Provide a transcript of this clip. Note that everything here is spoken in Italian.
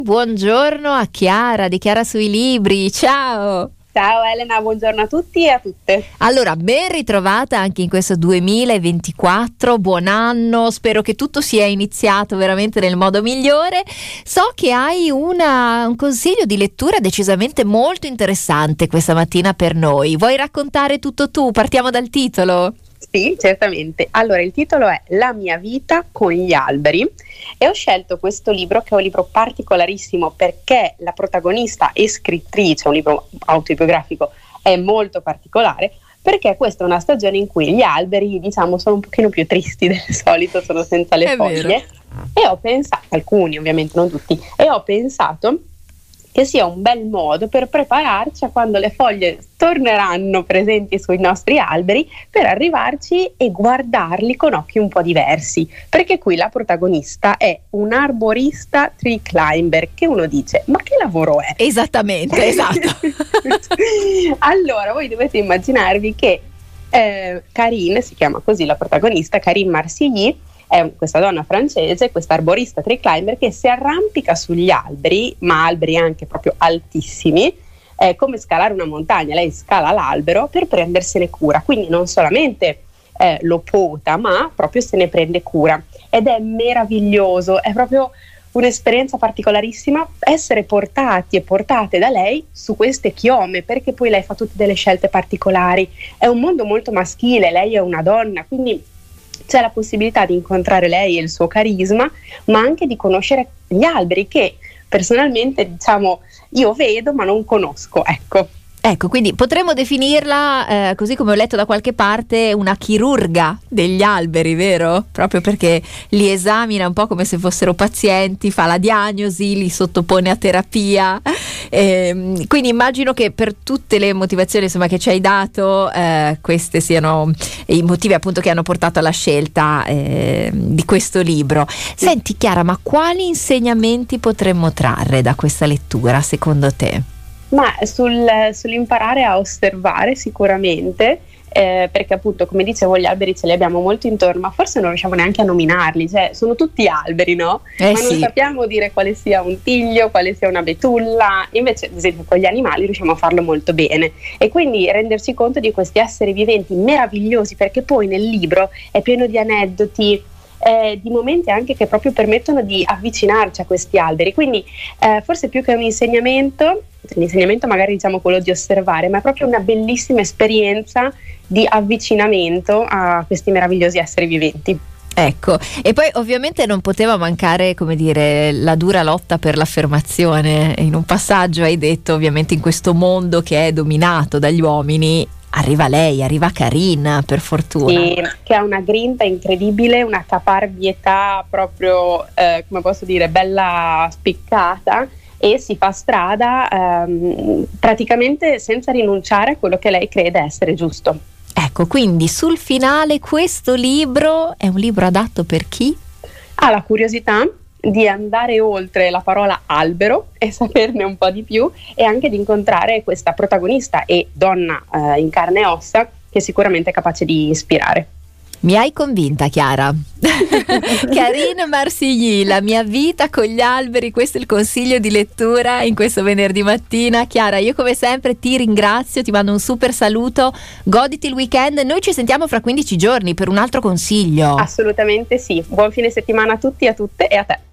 Buongiorno a Chiara di Chiara sui libri, ciao! Ciao Elena, buongiorno a tutti e a tutte. Allora, ben ritrovata anche in questo 2024, buon anno, spero che tutto sia iniziato veramente nel modo migliore. So che hai un consiglio di lettura decisamente molto interessante questa mattina per noi. Vuoi raccontare tutto tu? Partiamo dal titolo. Sì, certamente. Allora, il titolo è La mia vita con gli alberi e ho scelto questo libro, che è un libro particolarissimo perché la protagonista e scrittrice, un libro autobiografico, è molto particolare perché questa è una stagione in cui gli alberi, diciamo, sono un pochino più tristi del solito, sono senza le foglie. Vero. E ho pensato, alcuni ovviamente, non tutti, e ho pensato che sia un bel modo per prepararci a quando le foglie torneranno presenti sui nostri alberi, per arrivarci e guardarli con occhi un po' diversi, perché qui la protagonista è un arborista tree climber, che uno dice, ma che lavoro è? Esattamente, esatto. Allora, voi dovete immaginarvi che Karine, si chiama così la protagonista, Karine Marcilly, è questa donna francese, questa arborista tree climber che si arrampica sugli alberi, ma alberi anche proprio altissimi, come scalare una montagna. Lei scala l'albero per prendersene cura, quindi non solamente lo pota, ma proprio se ne prende cura. Ed è meraviglioso, è proprio un'esperienza particolarissima essere portati e portate da lei su queste chiome, perché poi lei fa tutte delle scelte particolari. È un mondo molto maschile, lei è una donna, quindi c'è la possibilità di incontrare lei e il suo carisma, ma anche di conoscere gli alberi che personalmente, diciamo, io vedo ma non conosco, Ecco, quindi potremmo definirla, così come ho letto da qualche parte, una chirurga degli alberi, vero? Proprio perché li esamina un po' come se fossero pazienti, fa la diagnosi, li sottopone a terapia. Quindi immagino che per tutte le motivazioni, insomma, che ci hai dato, questi siano i motivi appunto che hanno portato alla scelta di questo libro. Senti Chiara, ma quali insegnamenti potremmo trarre da questa lettura secondo te? Ma sull'imparare a osservare sicuramente, perché appunto, come dicevo, gli alberi ce li abbiamo molto intorno, ma forse non riusciamo neanche a nominarli, cioè sono tutti alberi, no? Ma sì. Non sappiamo dire quale sia un tiglio, quale sia una betulla. Invece, ad esempio, con gli animali riusciamo a farlo molto bene, e quindi rendersi conto di questi esseri viventi meravigliosi, perché poi nel libro è pieno di aneddoti, di momenti anche che proprio permettono di avvicinarci a questi alberi. Quindi forse più che un insegnamento, l'insegnamento magari diciamo quello di osservare, ma è proprio una bellissima esperienza di avvicinamento a questi meravigliosi esseri viventi. Ecco, e poi ovviamente non poteva mancare, come dire, la dura lotta per l'affermazione. In un passaggio hai detto, ovviamente, in questo mondo che è dominato dagli uomini, arriva lei, arriva Karine, per fortuna. Sì, che ha una grinta incredibile, una caparbietà proprio, come posso dire, bella spiccata, e si fa strada praticamente senza rinunciare a quello che lei crede essere giusto. Ecco, quindi sul finale questo libro è un libro adatto per chi? Ha la curiosità di andare oltre la parola albero e saperne un po' di più, e anche di incontrare questa protagonista e donna in carne e ossa, che sicuramente è capace di ispirare. Mi hai convinta, Chiara. Karine Marcilly, La mia vita con gli alberi, questo è il consiglio di lettura in questo venerdì mattina. Chiara, io come sempre ti ringrazio, ti mando un super saluto, goditi il weekend, noi ci sentiamo fra 15 giorni per un altro consiglio. Assolutamente sì, buon fine settimana a tutti e a tutte e a te.